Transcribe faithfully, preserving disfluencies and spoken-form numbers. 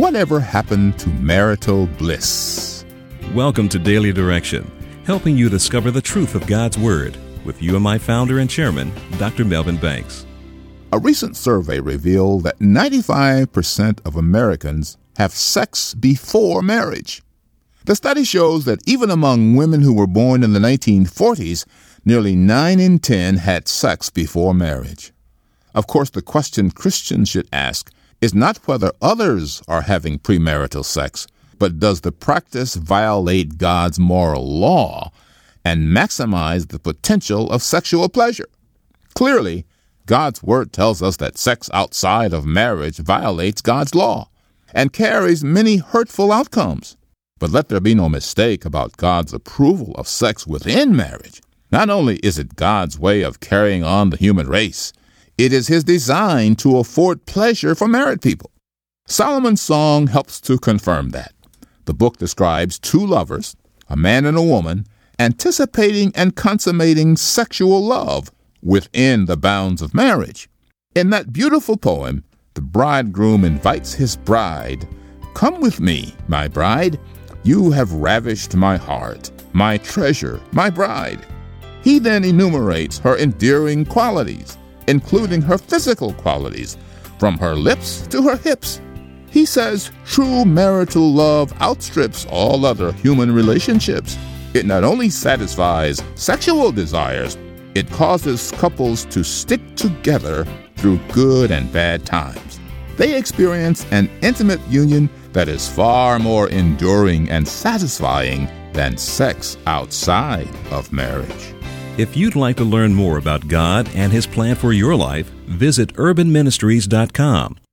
Whatever happened to marital bliss? Welcome to Daily Direction, helping you discover the truth of God's Word with you and my founder and chairman, Doctor Melvin Banks. A recent survey revealed that ninety-five percent of Americans have sex before marriage. The study shows that even among women who were born in the nineteen forties, nearly nine in ten had sex before marriage. Of course, the question Christians should ask is not whether others are having premarital sex, but does the practice violate God's moral law and maximize the potential of sexual pleasure? Clearly, God's Word tells us that sex outside of marriage violates God's law and carries many hurtful outcomes. But let there be no mistake about God's approval of sex within marriage. Not only is it God's way of carrying on the human race, it is His design to afford pleasure for married people. Solomon's Song helps to confirm that. The book describes two lovers, a man and a woman, anticipating and consummating sexual love within the bounds of marriage. In that beautiful poem, the bridegroom invites his bride, "Come with me, my bride. You have ravished my heart, my treasure, my bride." He then enumerates her endearing qualities, including her physical qualities, from her lips to her hips. He says true marital love outstrips all other human relationships. It not only satisfies sexual desires, it causes couples to stick together through good and bad times. They experience an intimate union that is far more enduring and satisfying than sex outside of marriage. If you'd like to learn more about God and His plan for your life, visit urban ministries dot com